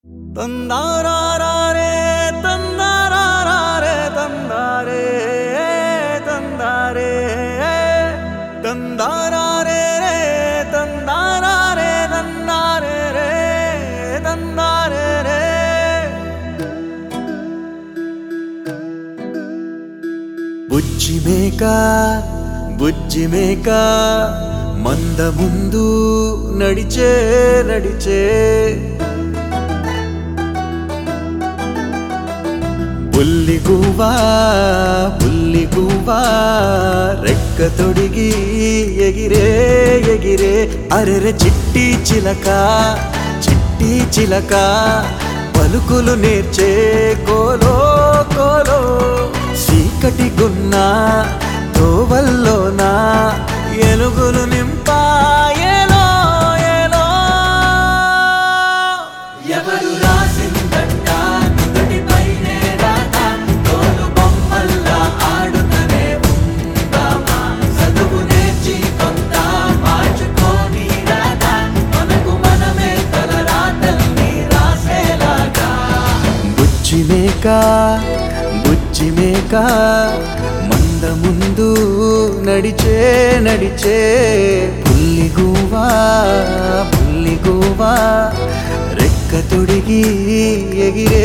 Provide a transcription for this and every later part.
తందారారే తందారారే తందారే తందారే తందారారే తందారారే తందారే తందారే బుజ్జి మేక మంద ముందు నడిచే బుల్లి గువ్వా రెక్క తొడిగి ఎగిరే అరెరె చిట్టి చిలక పలుకులు నేర్చే కోలో చీకటి గున్నా తోవల్లోనా ఎలుగులు నింపాయేలో ఎవరు రాసిందంట నుదుటి పైనే రాత తోలు బొమ్మల్లా ఆడుతనే ఉందామా చదువు నేర్చి కొంత మార్చుకోని రాత మనకు మనమే తల రాతల్ని రాసేలాగా బుజ్జి మేక మంద ముందు నడిచే పుల్లి గువ్వా రెక్క తొడిగి ఎగిరే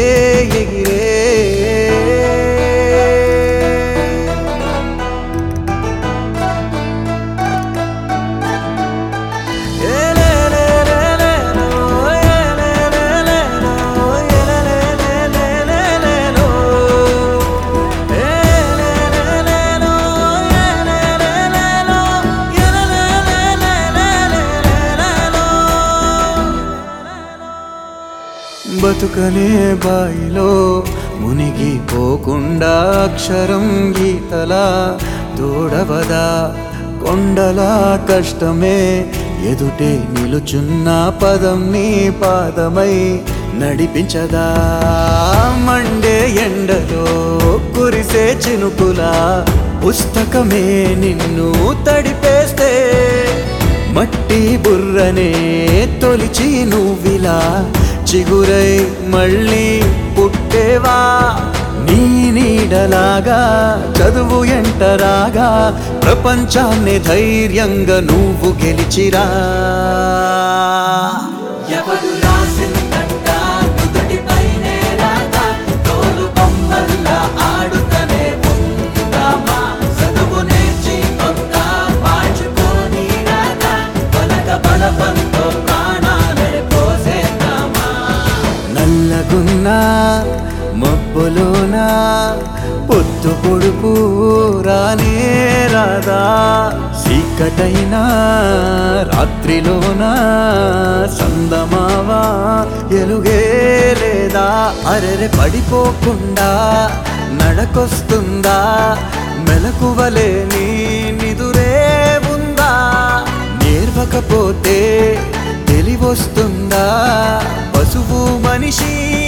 బతుకనే బాయిలో మునిగిపోకుండా అక్షరం గీతలా తోడవదా కొండల కష్టమే ఎదుటే నిలుచున్న పదం నీ పాదమై నడిపించదా మండే ఎండలో కురిసే చినుకులా పుస్తకమే నిన్ను తడిపేస్తే మట్టి బుర్రనే తొలిచి నువ్విలా చిగురై మళ్ళీ పుట్టేవా నీ నీడలాగా చదువు ఎంటరాగా ప్రపంచాన్ని ధైర్యంగా నువ్వు గెలిచిరా ఎవరు రాసిందంట నుదుటి పైనే రాత తోలు బొమ్మల్లా ఆడుతనే ఉందామా చదువు నేర్చి కొంత మార్చుకోని రాత పలక బలపంతో ప్రాణాలే పోసేద్దామా నల్లగున్నా మబ్బులోనా పొద్దు పొడుపు రానే రాదా చీకటైనా రాత్రిలోనా సందమావా ఎలుగే లేదా అరెరె పడిపోకుండా నడకొస్తుందా మెలకువలే నీ నిదురే ఉందా నేర్వకపోతే తెలివొస్తుందా పశువు మనిషి